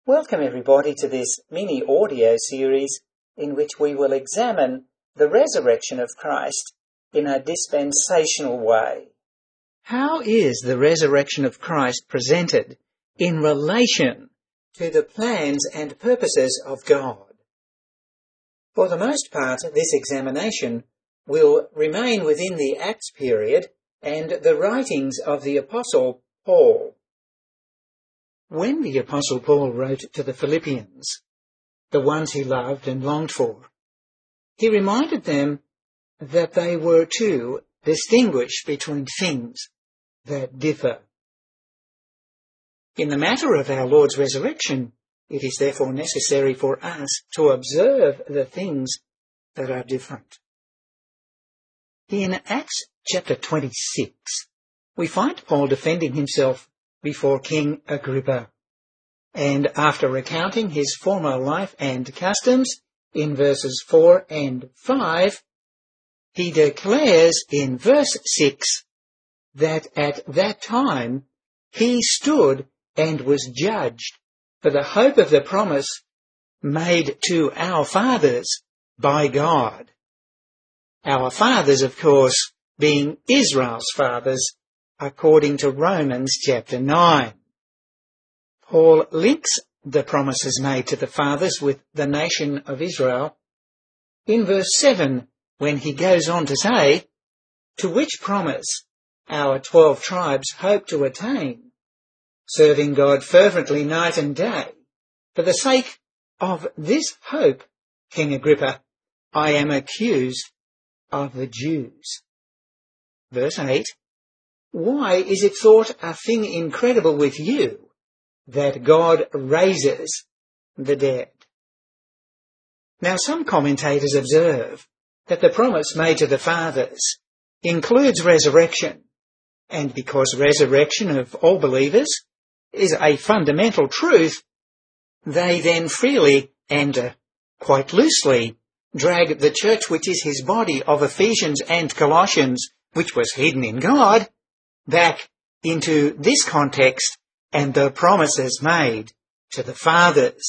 Welcome everybody to this mini audio series in which we will examine the resurrection of Christ in a dispensational way. How is the resurrection of Christ presented in relation to the plans and purposes of God? For the most part, this examination will remain within the Acts period and the writings of the Apostle Paul. When the Apostle Paul wrote to the Philippians, the ones he loved and longed for, he reminded them that they were to distinguish between things that differ. In the matter of our Lord's resurrection, it is therefore necessary for us to observe the things that are different. In Acts chapter 26, we find Paul defending himself before King Agrippa, and after recounting his former life and customs in verses 4 and 5, he declares in verse 6 that at that time he stood and was judged for the hope of the promise made to our fathers by God. Our fathers, of course, being Israel's fathers, according to Romans chapter 9. Paul links the promises made to the fathers with the nation of Israel in verse 7 when he goes on to say, to which promise our 12 tribes hope to attain, serving God fervently night and day. For the sake of this hope, King Agrippa, I am accused of the Jews. Verse 8, why is it thought a thing incredible with you that God raises the dead? Now some commentators observe that the promise made to the fathers includes resurrection, and because resurrection of all believers is a fundamental truth, they then freely and quite loosely drag the church, which is his body of Ephesians and Colossians, which was hidden in God, back into this context and the promises made to the fathers.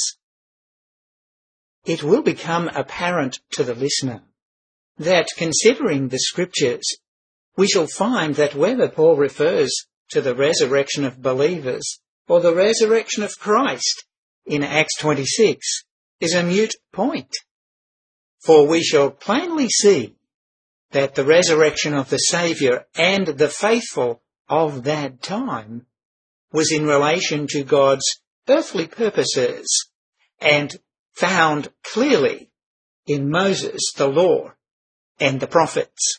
It will become apparent to the listener that, considering the scriptures, we shall find that whether Paul refers to the resurrection of believers or the resurrection of Christ in Acts 26 is a moot point. For we shall plainly see that the resurrection of the Saviour and the faithful of that time was in relation to God's earthly purposes and found clearly in Moses, the law, and the prophets.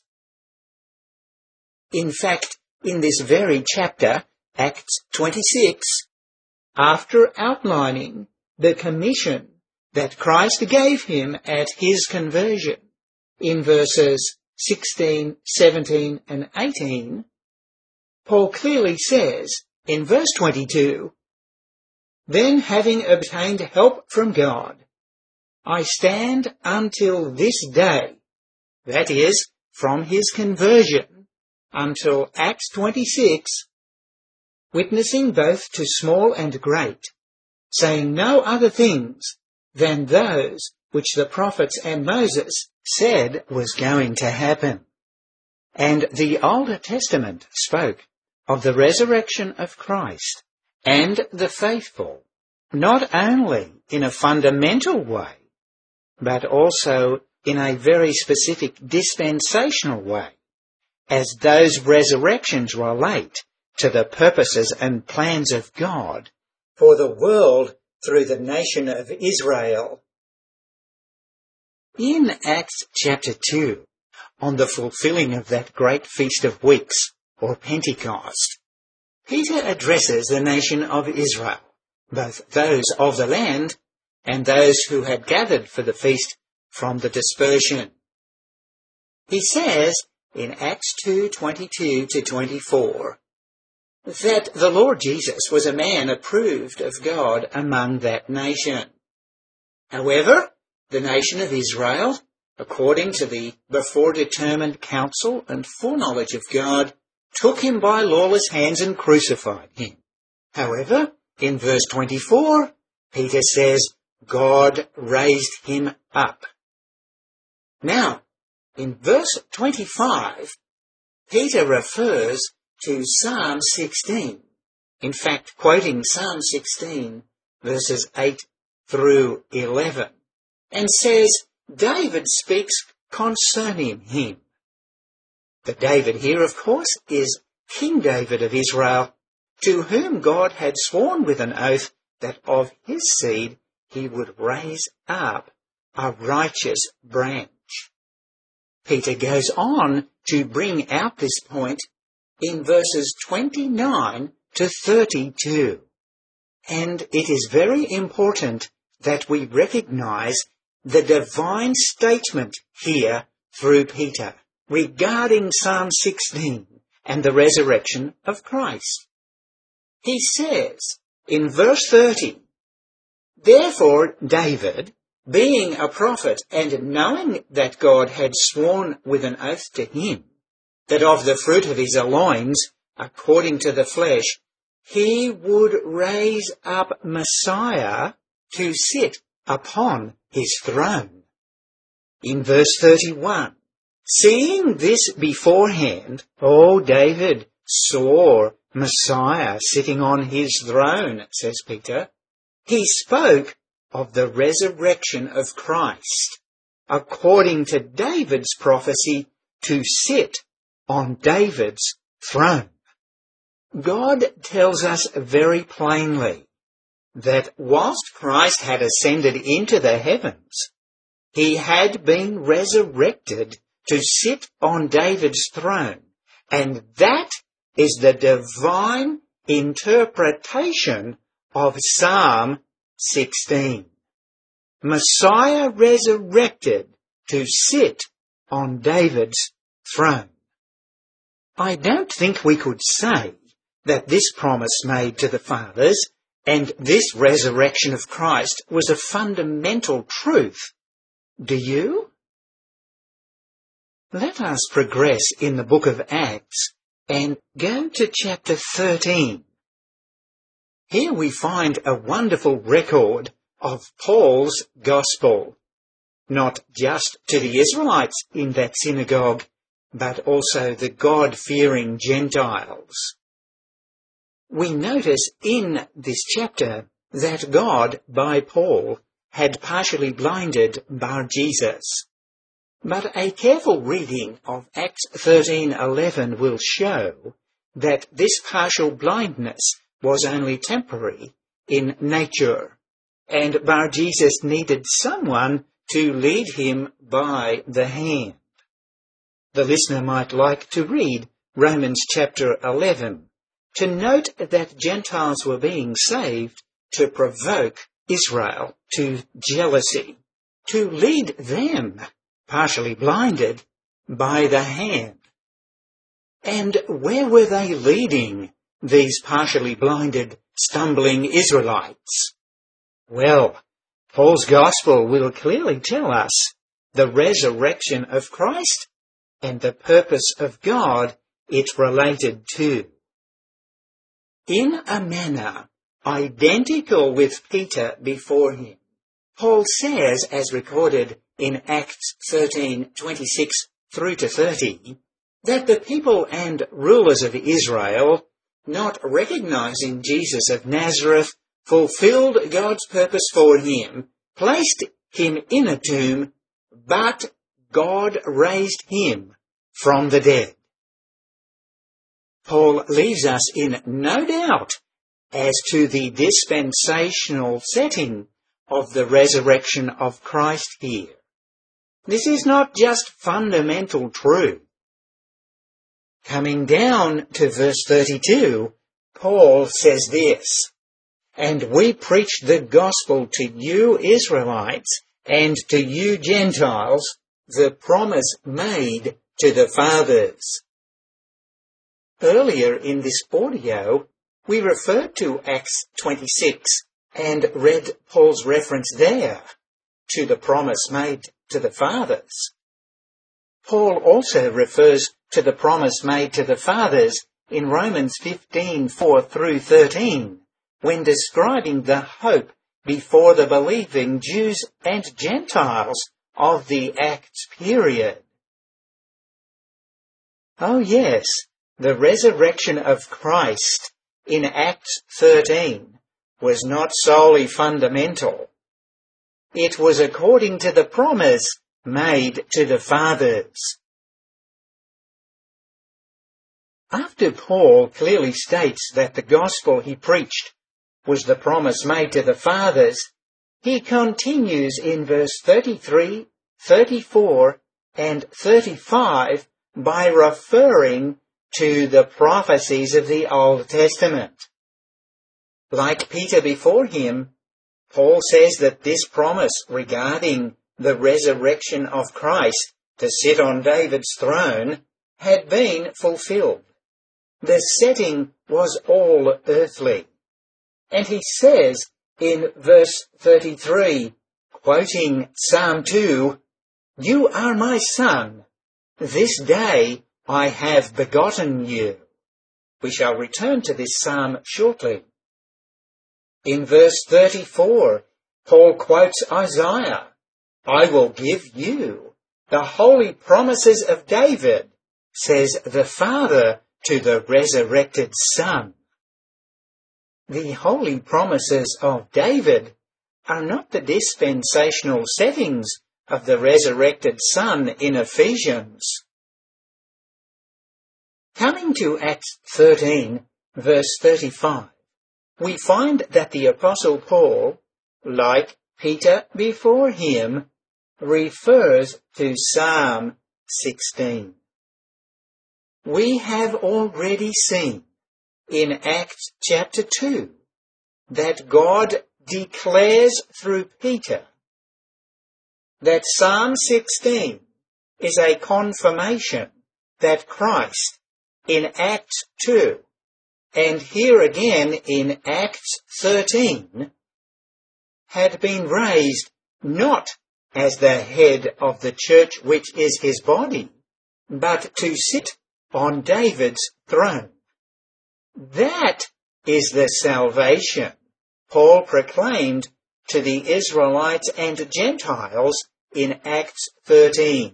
In fact, in this very chapter, Acts 26, after outlining the commission that Christ gave him at his conversion in verses 16, 17, and 18, Paul clearly says in verse 22, then having obtained help from God, I stand until this day, that is, from his conversion until Acts 26, witnessing both to small and great, saying no other things than those which the prophets and Moses said was going to happen. And the Old Testament spoke of the resurrection of Christ and the faithful, not only in a fundamental way, but also in a very specific dispensational way, as those resurrections relate to the purposes and plans of God for the world through the nation of Israel. In Acts chapter 2, on the fulfilling of that great Feast of Weeks, or Pentecost, Peter addresses the nation of Israel, both those of the land and those who had gathered for the feast from the dispersion. He says in Acts 2:22 to 24, that the Lord Jesus was a man approved of God among that nation. However, the nation of Israel, according to the before determined counsel and foreknowledge of God, took him by lawless hands and crucified him. However, in verse 24, Peter says God raised him up. Now, in verse 25, Peter refers to Psalm 16. In fact, quoting Psalm 16, verses 8 through 11, and says David speaks concerning him. The David here, of course, is King David of Israel, to whom God had sworn with an oath that of his seed he would raise up a righteous branch. Peter goes on to bring out this point in verses 29 to 32. And it is very important that we recognize the divine statement here through Peter regarding Psalm 16 and the resurrection of Christ. He says in verse 30, "Therefore David, being a prophet and knowing that God had sworn with an oath to him, that of the fruit of his loins, according to the flesh, he would raise up Messiah to sit upon his throne." In verse 31, "Seeing this beforehand, David saw Messiah sitting on his throne," says Peter, "he spoke of the resurrection of Christ, according to David's prophecy, to sit on David's throne." God tells us very plainly that whilst Christ had ascended into the heavens, he had been resurrected to sit on David's throne, and that is the divine interpretation of Psalm 16. Messiah resurrected to sit on David's throne. I don't think we could say that this promise made to the fathers and this resurrection of Christ was a fundamental truth. Do you? Let us progress in the book of Acts and go to chapter 13. Here we find a wonderful record of Paul's gospel, not just to the Israelites in that synagogue, but also the God-fearing Gentiles. We notice in this chapter that God, by Paul, had partially blinded Bar-Jesus. But a careful reading of Acts 13:11 will show that this partial blindness was only temporary in nature, and Bar-Jesus needed someone to lead him by the hand. The listener might like to read Romans chapter 11 to note that Gentiles were being saved to provoke Israel to jealousy, to lead them, partially blinded, by the hand. And where were they leading these partially blinded, stumbling Israelites? Well, Paul's gospel will clearly tell us the resurrection of Christ and the purpose of God it related to. In a manner identical with Peter before him, Paul says, as recorded in Acts 13:26 through to 30, that the people and rulers of Israel, not recognizing Jesus of Nazareth, fulfilled God's purpose for him, placed him in a tomb, but God raised him from the dead. Paul leaves us in no doubt as to the dispensational setting of the resurrection of Christ here. This is not just fundamental truth. Coming down to verse 32, Paul says this, "And we preach the gospel to you Israelites and to you Gentiles, the promise made to the fathers." Earlier in this audio, we referred to Acts 26 and read Paul's reference there to the promise made to the fathers. Paul also refers to the promise made to the fathers in Romans 15:4 through 13, when describing the hope before the believing Jews and Gentiles of the Acts period. Oh yes, the resurrection of Christ in Acts 13 was not solely fundamental. It was according to the promise made to the fathers. After Paul clearly states that the gospel he preached was the promise made to the fathers, he continues in verse 33, 34, and 35 by referring to the prophecies of the Old Testament. Like Peter before him, Paul says that this promise regarding the resurrection of Christ to sit on David's throne had been fulfilled. The setting was all earthly. And he says in verse 33, quoting Psalm 2, "You are my son. This day I have begotten you." We shall return to this psalm shortly. In verse 34, Paul quotes Isaiah, "I will give you the holy promises of David," says the Father to the resurrected Son. The holy promises of David are not the dispensational settings of the resurrected Son in Ephesians. Coming to Acts 13, verse 35, we find that the Apostle Paul, like Peter before him, refers to Psalm 16. We have already seen in Acts chapter 2 that God declares through Peter that Psalm 16 is a confirmation that Christ in Acts 2 and here again in Acts 13 had been raised not as the head of the church, which is his body, but to sit on David's throne. That is the salvation Paul proclaimed to the Israelites and Gentiles in Acts 13.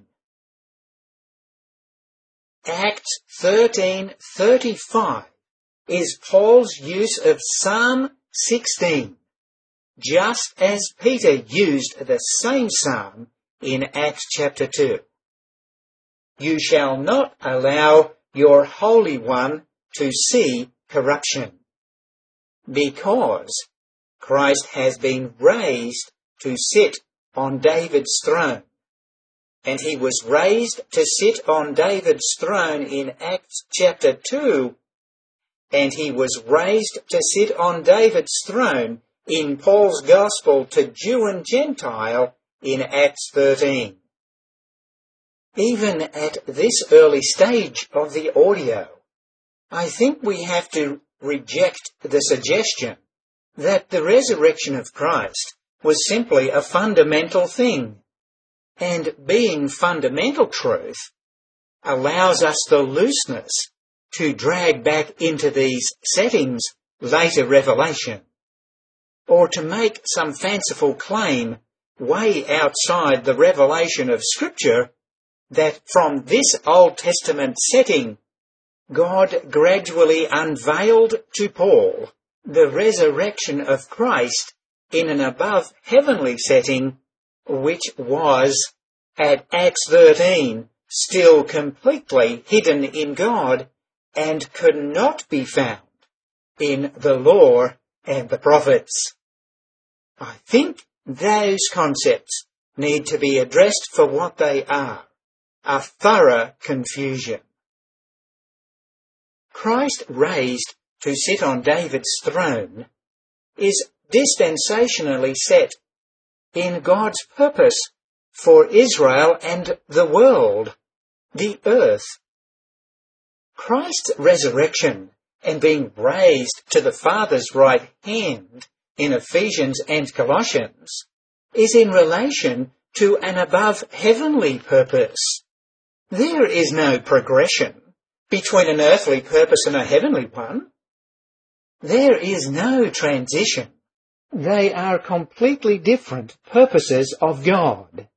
Acts 13:35 is Paul's use of Psalm 16, just as Peter used the same psalm in Acts chapter 2. "You shall not allow your Holy One to see corruption," because Christ has been raised to sit on David's throne. And he was raised to sit on David's throne in Acts chapter 2, and he was raised to sit on David's throne in Paul's gospel to Jew and Gentile in Acts 13. Even at this early stage of the audio, I think we have to reject the suggestion that the resurrection of Christ was simply a fundamental thing, and being fundamental truth allows us the looseness to drag back into these settings later revelation, or to make some fanciful claim way outside the revelation of Scripture that from this Old Testament setting, God gradually unveiled to Paul the resurrection of Christ in an above heavenly setting, which was, at Acts 13, still completely hidden in God and could not be found in the law and the prophets. I think those concepts need to be addressed for what they are, a thorough confusion. Christ raised to sit on David's throne is dispensationally set in God's purpose for Israel and the world, the earth. Christ's resurrection and being raised to the Father's right hand in Ephesians and Colossians is in relation to an above heavenly purpose. There is no progression between an earthly purpose and a heavenly one. There is no transition They are completely different purposes of God.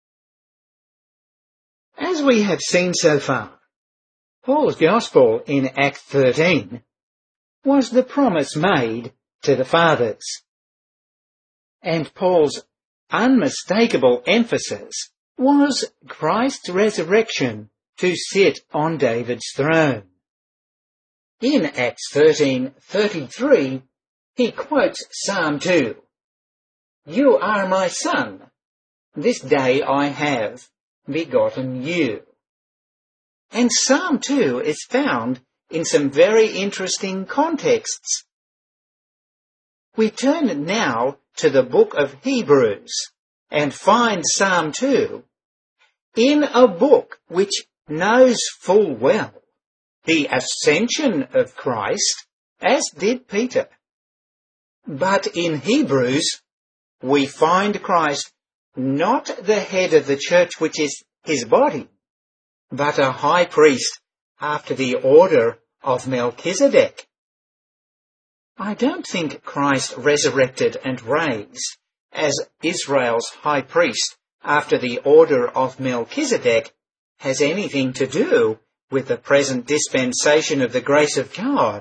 As we have seen so far, Paul's gospel in Acts 13 was the promise made to the fathers. And Paul's unmistakable emphasis was Christ's resurrection to sit on David's throne. In Acts 13:33, he quotes Psalm 2. "You are my son. This day I have begotten you." And Psalm 2 is found in some very interesting contexts. We turn now to the book of Hebrews and find Psalm 2 in a book which knows full well the ascension of Christ, as did Peter. But in Hebrews, we find Christ not the head of the church which is his body, but a high priest after the order of Melchizedek. I don't think Christ resurrected and raised as Israel's high priest after the order of Melchizedek has anything to do with the present dispensation of the grace of God.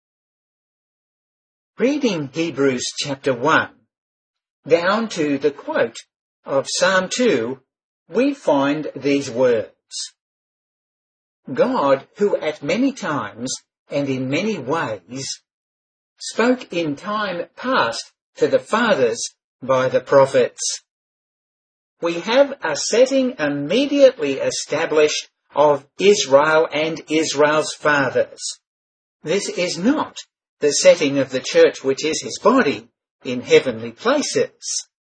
Reading Hebrews chapter 1, down to the quote of Psalm 2, we find these words. God, who at many times and in many ways spoke in time past to the fathers by the prophets. We have a setting immediately established of Israel and Israel's fathers. This is not the setting of the church which is his body in heavenly places.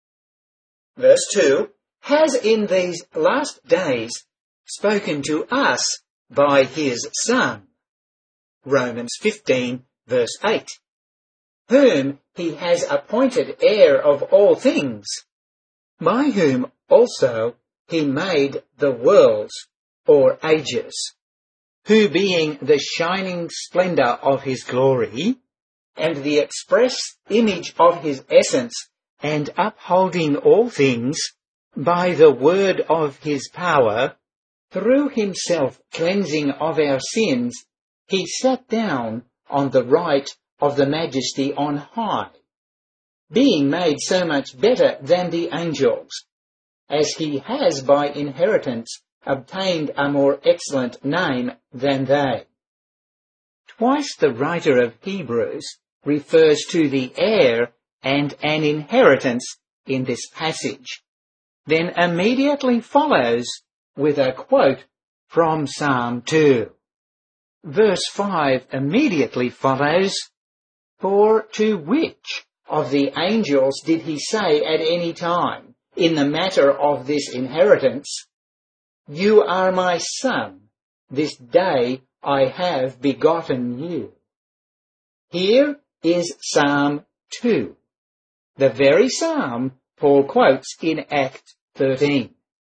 Verse 2 has in these last days spoken to us by his Son. Romans 15 verse 8. Whom he has appointed heir of all things, by whom also he made the worlds or ages, who being the shining splendour of his glory, and the express image of his essence, and upholding all things by the word of his power, through himself cleansing of our sins, he sat down on the right of the majesty on high, being made so much better than the angels, as he has by inheritance obtained a more excellent name than they. Twice the writer of Hebrews refers to the heir and an inheritance in this passage, then immediately follows with a quote from Psalm 2. Verse 5 immediately follows, For to which of the angels did he say at any time, in the matter of this inheritance, You are my son, this day I have begotten you? Here is Psalm 2, the very psalm Paul quotes in Acts 13.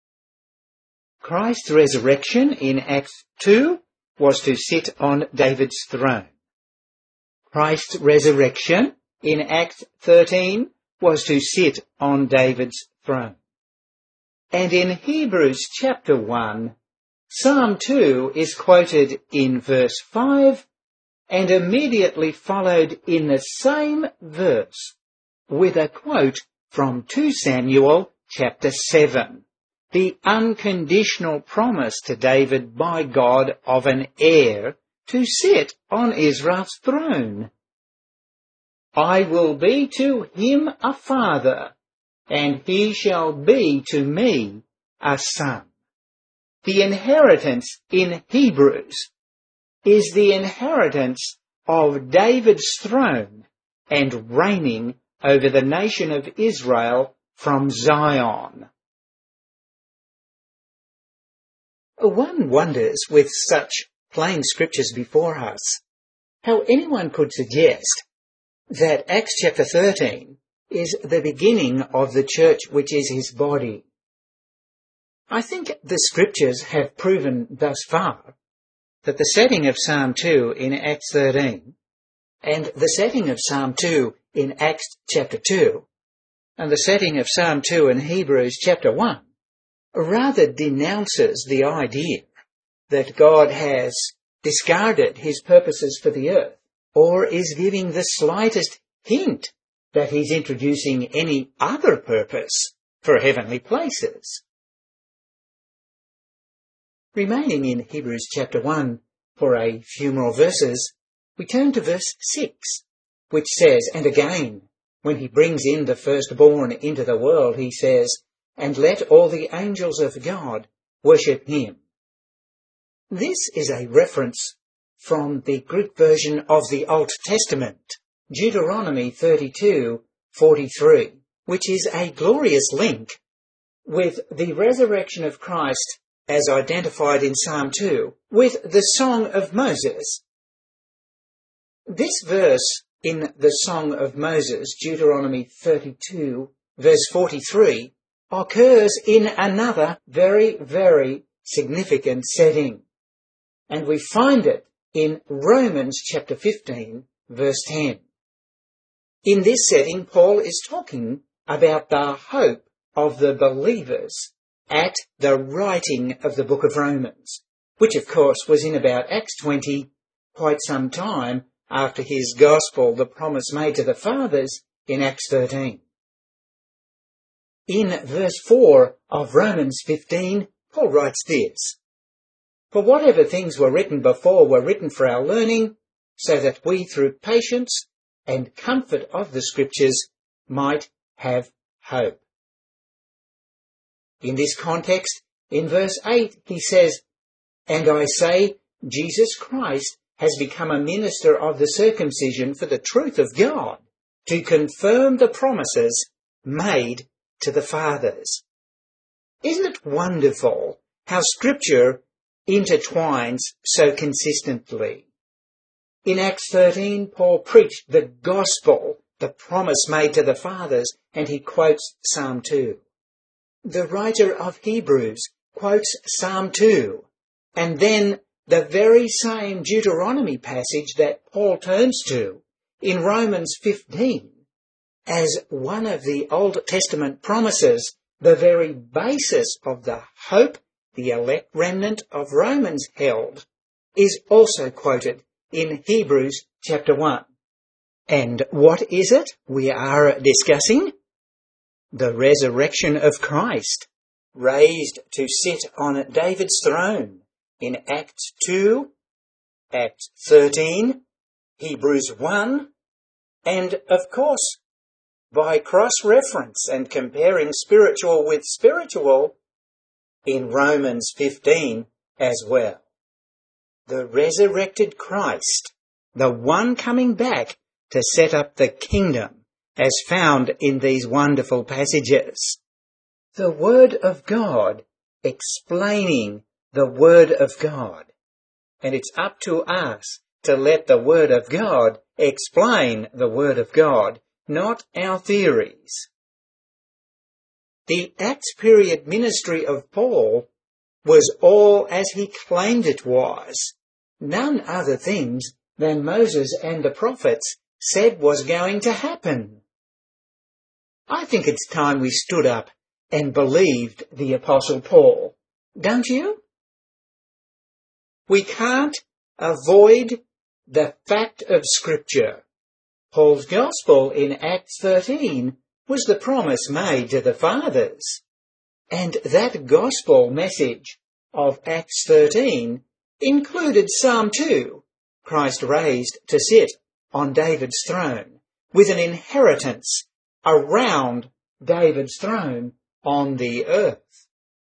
Christ's resurrection in Acts 2 was to sit on David's throne. Christ's resurrection in Acts 13 was to sit on David's throne. And in Hebrews chapter 1, Psalm 2 is quoted in verse 5 and immediately followed in the same verse with a quote from 2 Samuel chapter 7, the unconditional promise to David by God of an heir to sit on Israel's throne. I will be to him a father, and he shall be to me a son. The inheritance in Hebrews is the inheritance of David's throne and reigning over the nation of Israel from Zion. One wonders, with such plain scriptures before us, how anyone could suggest that Acts chapter 13 is the beginning of the church which is his body. I think the scriptures have proven thus far that the setting of Psalm 2 in Acts 13 and the setting of Psalm 2 in Acts chapter 2 and the setting of Psalm 2 in Hebrews chapter 1 rather denounces the idea that God has discarded his purposes for the earth, or is giving the slightest hint that he's introducing any other purpose for heavenly places. Remaining in Hebrews chapter 1 for a few more verses, we turn to verse 6, which says, "And again, when he brings in the firstborn into the world, he says, and let all the angels of God worship him." This is a reference from the Greek version of the Old Testament, Deuteronomy 32:43, which is a glorious link with the resurrection of Christ as identified in Psalm 2 with the Song of Moses. This verse in the Song of Moses, Deuteronomy 32, verse 43, occurs in another very, very significant setting. And we find it in Romans chapter 15, verse 10. In this setting, Paul is talking about the hope of the believers at the writing of the book of Romans, which of course was in about Acts 20, quite some time after his gospel, the promise made to the fathers in Acts 13. In verse 4 of Romans 15, Paul writes this, "For whatever things were written before were written for our learning, so that we through patience and comfort of the Scriptures might have hope." In this context, in verse 8, he says, "And I say, Jesus Christ has become a minister of the circumcision for the truth of God, to confirm the promises made to the fathers." Isn't it wonderful how Scripture intertwines so consistently? In Acts 13, Paul preached the gospel, the promise made to the fathers, and he quotes Psalm 2. The writer of Hebrews quotes Psalm 2, and then the very same Deuteronomy passage that Paul turns to in Romans 15 as one of the Old Testament promises, the very basis of the hope the elect remnant of Romans held, is also quoted in Hebrews chapter 1. And what is it we are discussing? The resurrection of Christ, raised to sit on David's throne in Acts 2, Acts 13, Hebrews 1, and of course, by cross-reference and comparing spiritual with spiritual, in Romans 15 as well. The resurrected Christ, the one coming back to set up the kingdom, as found in these wonderful passages. The Word of God explaining the Word of God. And it's up to us to let the Word of God explain the Word of God, not our theories. The Acts period ministry of Paul was all as he claimed it was. None other things than Moses and the prophets said was going to happen. I think it's time we stood up and believed the Apostle Paul, don't you? We can't avoid the fact of Scripture. Paul's gospel in Acts 13 was the promise made to the fathers. And that gospel message of Acts 13 included Psalm 2, Christ raised to sit on David's throne, with an inheritance around David's throne on the earth.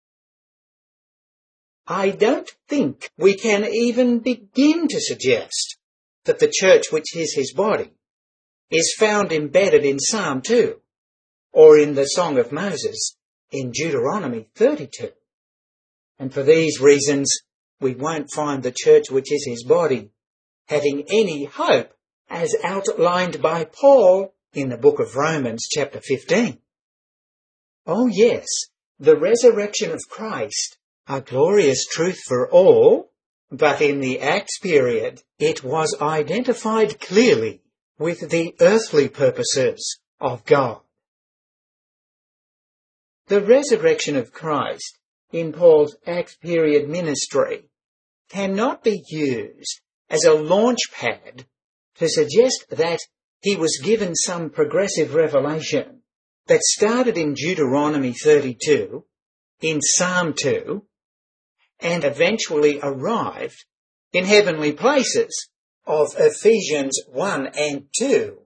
I don't think we can even begin to suggest that the church, which is his body, is found embedded in Psalm 2 or in the Song of Moses in Deuteronomy 32. And for these reasons, we won't find the church, which is his body, having any hope as outlined by Paul in the book of Romans chapter 15. Oh yes, the resurrection of Christ, a glorious truth for all, but in the Acts period it was identified clearly with the earthly purposes of God. The resurrection of Christ in Paul's Acts period ministry cannot be used as a launch pad to suggest that he was given some progressive revelation that started in Deuteronomy 32, in Psalm 2, and eventually arrived in heavenly places of Ephesians 1 and 2.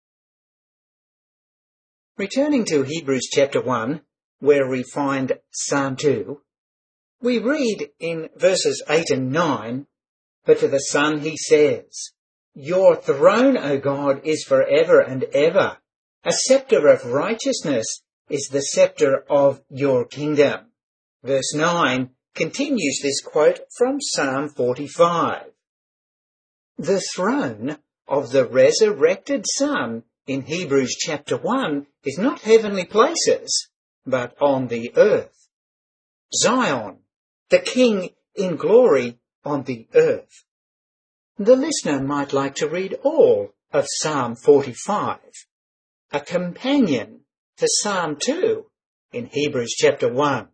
Returning to Hebrews chapter 1, where we find Psalm 2, we read in verses 8 and 9, "But to the Son he says, 'Your throne, O God, is forever and ever. A scepter of righteousness is the scepter of your kingdom.'" Verse 9 continues this quote from Psalm 45. The throne of the resurrected Son in Hebrews chapter 1 is not heavenly places, but on the earth. Zion, the King in glory on the earth. The listener might like to read all of Psalm 45, a companion to Psalm 2 in Hebrews chapter 1.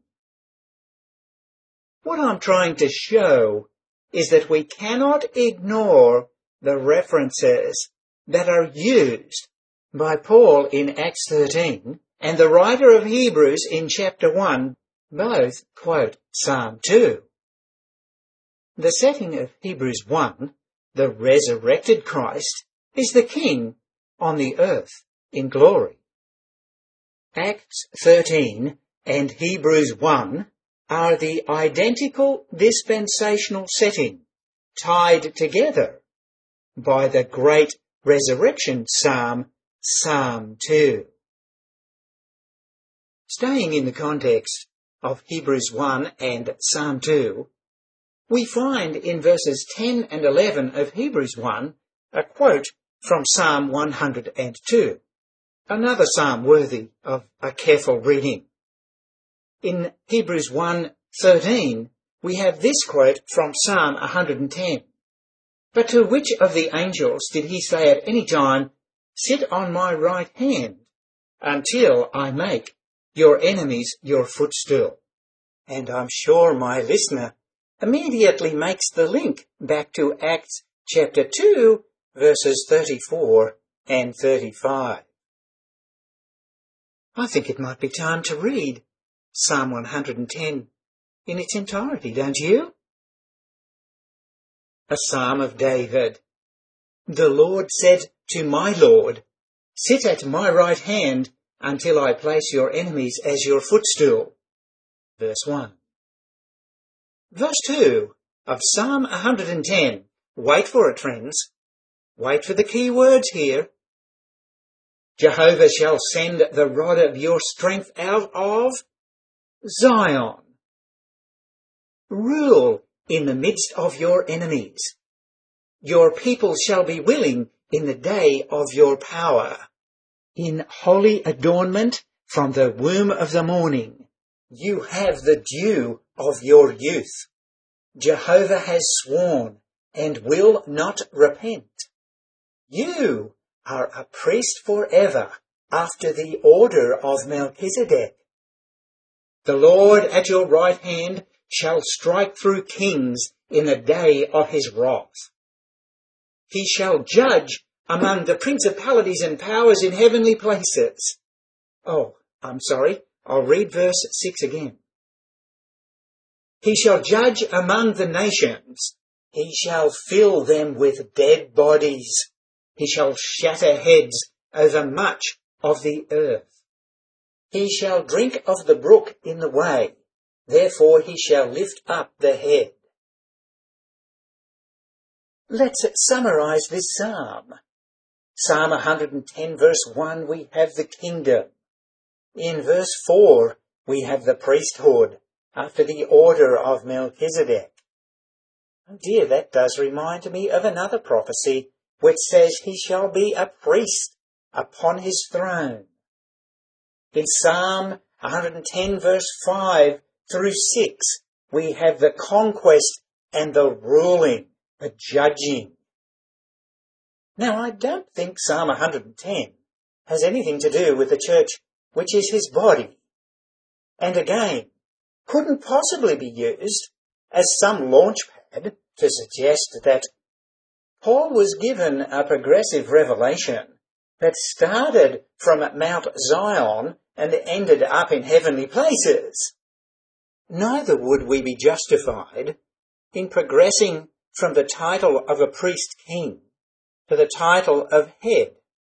What I'm trying to show is that we cannot ignore the references that are used by Paul in Acts 13 and the writer of Hebrews in chapter 1 both quote Psalm 2. The setting of Hebrews 1, the resurrected Christ, is the King on the earth in glory. Acts 13 and Hebrews 1 are the identical dispensational setting, tied together by the great resurrection psalm, Psalm 2. Staying in the context of Hebrews 1 and Psalm 2, we find in verses 10 and 11 of Hebrews 1 a quote from Psalm 102, another psalm worthy of a careful reading. In Hebrews 1:13, we have this quote from Psalm 110. "But to which of the angels did he say at any time, 'Sit on my right hand, until I make your enemies your footstool'?" And I'm sure my listener immediately makes the link back to Acts chapter 2, verses 34 and 35. I think it might be time to read Psalm 110 in its entirety, don't you? A psalm of David. "The Lord said to my Lord, 'Sit at my right hand until I place your enemies as your footstool.'" Verse 1. Verse 2 of Psalm 110. Wait for it, friends. Wait for the key words here. "Jehovah shall send the rod of your strength out of Zion. Rule in the midst of your enemies. Your people shall be willing in the day of your power. In holy adornment from the womb of the morning, you have the dew of your youth. Jehovah has sworn and will not repent. You are a priest forever after the order of Melchizedek. The Lord at your right hand shall strike through kings in the day of his wrath. He shall judge among the principalities and powers in heavenly places." I'll read verse 6 again. "He shall judge among the nations. He shall fill them with dead bodies. He shall shatter heads over much of the earth. He shall drink of the brook in the way. Therefore he shall lift up the head." Let's summarize this psalm. Psalm 110 verse 1, we have the kingdom. In verse 4, we have the priesthood after the order of Melchizedek. Oh dear, that does remind me of another prophecy which says he shall be a priest upon his throne. In Psalm 110 verse 5 through 6, we have the conquest and the ruling, the judging. Now, I don't think Psalm 110 has anything to do with the church, which is his body, and again, couldn't possibly be used as some launchpad to suggest that Paul was given a progressive revelation that started from Mount Zion and ended up in heavenly places. Neither would we be justified in progressing from the title of a priest-king to the title of head.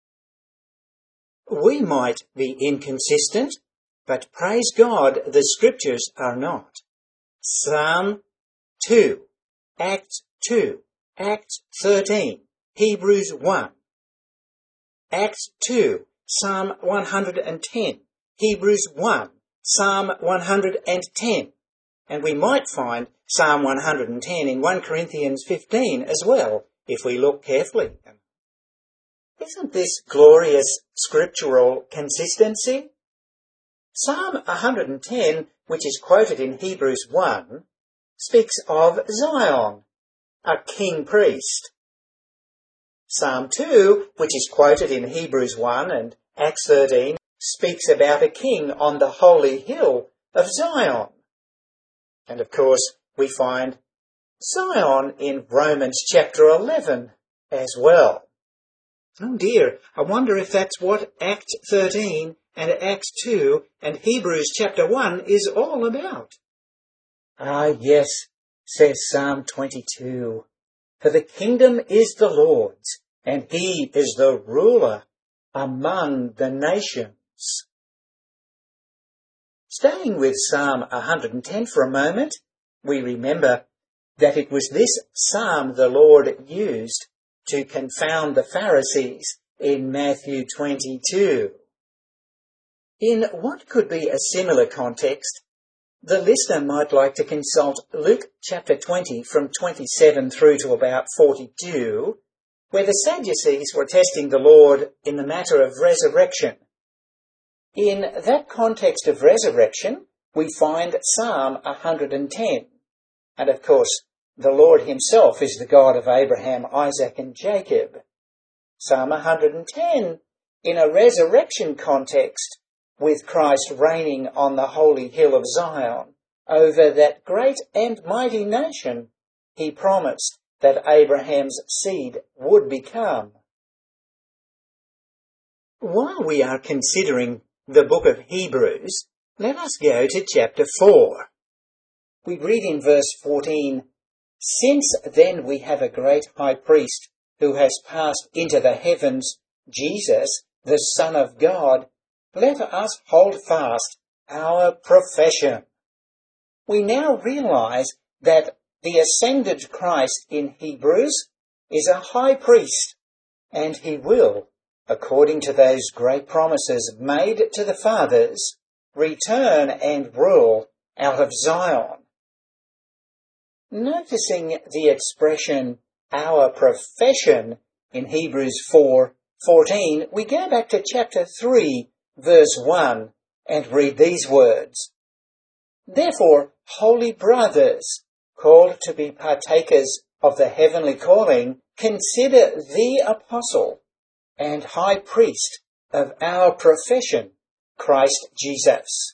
We might be inconsistent, but praise God, the scriptures are not. Psalm 2, Acts 2, Acts 13, Hebrews 1, Acts 2, Psalm 110, Hebrews 1, Psalm 110, and we might find Psalm 110 in 1 Corinthians 15 as well, if we look carefully. Isn't this glorious scriptural consistency? Psalm 110, which is quoted in Hebrews 1, speaks of Zion, a king priest. Psalm 2, which is quoted in Hebrews 1 and Acts 13, speaks about a king on the holy hill of Zion. And of course, we find Zion in Romans chapter 11 as well. Oh dear, I wonder if that's what Acts 13 and Acts 2 and Hebrews chapter 1 is all about. Ah, yes, says Psalm 22, for the kingdom is the Lord's, and he is the ruler among the nations. Staying with Psalm 110 for a moment, we remember that it was this psalm the Lord used to confound the Pharisees in Matthew 22. In what could be a similar context, the listener might like to consult Luke chapter 20 from 27 through to about 42, where the Sadducees were testing the Lord in the matter of resurrection. In that context of resurrection, we find Psalm 110. And of course, the Lord himself is the God of Abraham, Isaac, and Jacob. Psalm 110, in a resurrection context, with Christ reigning on the holy hill of Zion over that great and mighty nation he promised that Abraham's seed would become. While we are considering the book of Hebrews, let us go to chapter 4. We read in verse 14, "Since then we have a great high priest who has passed into the heavens, Jesus, the Son of God, let us hold fast our profession." We now realize that the ascended Christ in Hebrews is a high priest, and he will, according to those great promises made to the fathers, return and rule out of Zion. Noticing the expression, our profession, in Hebrews 4:14, we go back to chapter 3, verse 1, and read these words. "Therefore, holy brothers, called to be partakers of the heavenly calling, consider the apostle and high priest of our profession, Christ Jesus."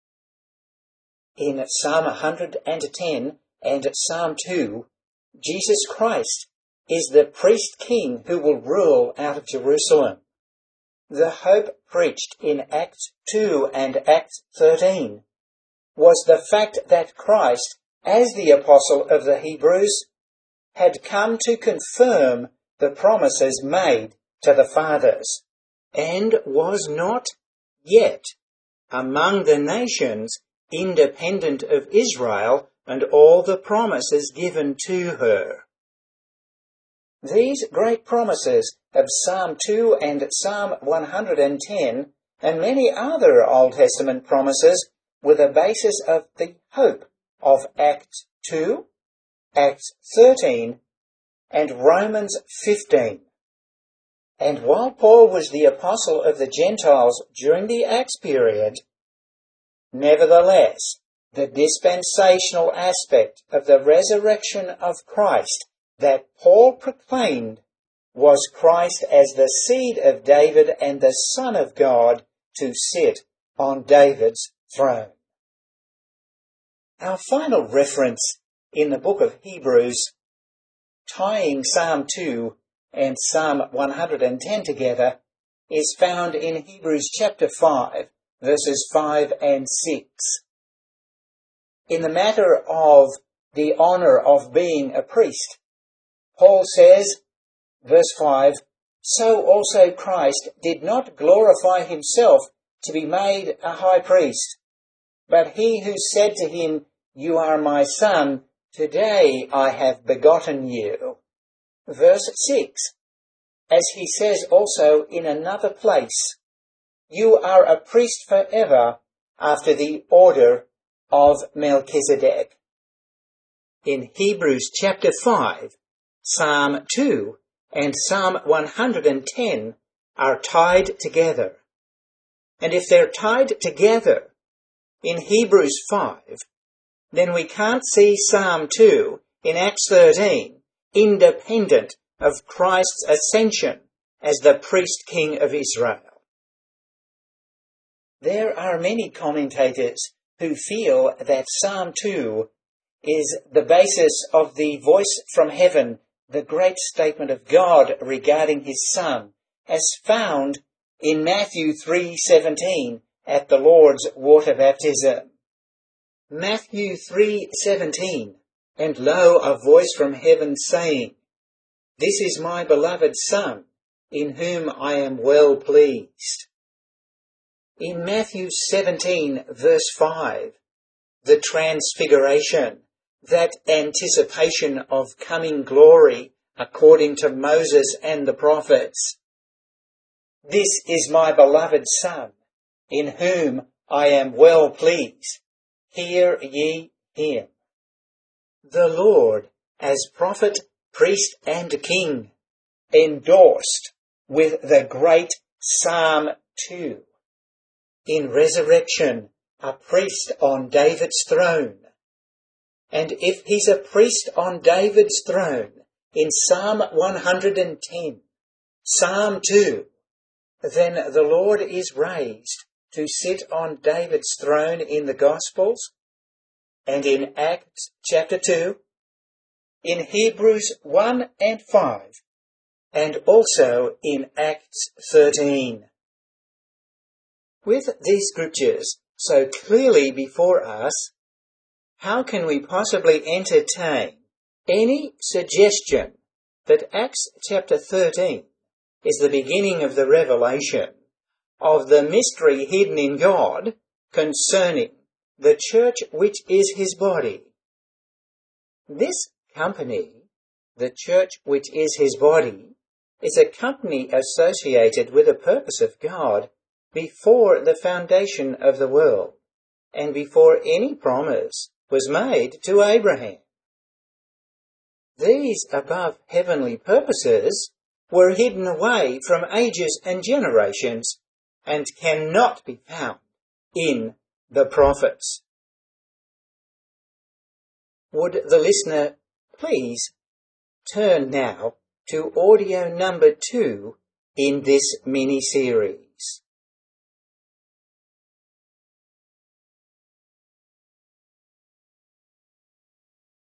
In Psalm 110 and Psalm 2, Jesus Christ is the priest-king who will rule out of Jerusalem. The hope preached in Acts 2 and Acts 13 was the fact that Christ, as the apostle of the Hebrews, had come to confirm the promises made to the fathers, and was not yet among the nations independent of Israel and all the promises given to her. These great promises of Psalm 2 and Psalm 110 and many other Old Testament promises were the basis of the hope of Acts 2, Acts 13, and Romans 15. And while Paul was the apostle of the Gentiles during the Acts period, nevertheless, the dispensational aspect of the resurrection of Christ that Paul proclaimed was Christ as the seed of David and the Son of God to sit on David's throne. Our final reference in the book of Hebrews, tying Psalm 2 and Psalm 110 together, is found in Hebrews chapter 5, verses 5 and 6. In the matter of the honor of being a priest, Paul says, verse 5, "So also Christ did not glorify himself to be made a high priest, but he who said to him, 'You are my son, today I have begotten you.'" Verse 6, as he says also in another place, "You are a priest forever after the order of Melchizedek." In Hebrews chapter 5, Psalm 2 and Psalm 110 are tied together. And if they're tied together in Hebrews 5, then we can't see Psalm 2 in Acts 13 independent of Christ's ascension as the priest king of Israel. There are many commentators who feel that Psalm 2 is the basis of the voice from heaven, the great statement of God regarding his Son, as found in Matthew 3:17 at the Lord's water baptism. Matthew 3:17, "And lo, a voice from heaven saying, 'This is my beloved Son, in whom I am well pleased.'" In Matthew 17, verse 5, the transfiguration, that anticipation of coming glory according to Moses and the prophets. "This is my beloved Son, in whom I am well pleased. Hear ye him." The Lord, as prophet, priest, and king, endorsed with the great Psalm 2. In resurrection, a priest on David's throne. And if he's a priest on David's throne in Psalm 110, Psalm 2, then the Lord is raised to sit on David's throne in the Gospels, and in Acts chapter 2, in Hebrews 1 and 5, and also in Acts 13. With these scriptures so clearly before us, how can we possibly entertain any suggestion that Acts chapter 13 is the beginning of the revelation of the mystery hidden in God concerning the church which is his body? This company, the church which is his body, is a company associated with the purpose of God before the foundation of the world and before any promise was made to Abraham. These above heavenly purposes were hidden away from ages and generations and cannot be found in the prophets. Would the listener please turn now to audio number 2 in this mini-series?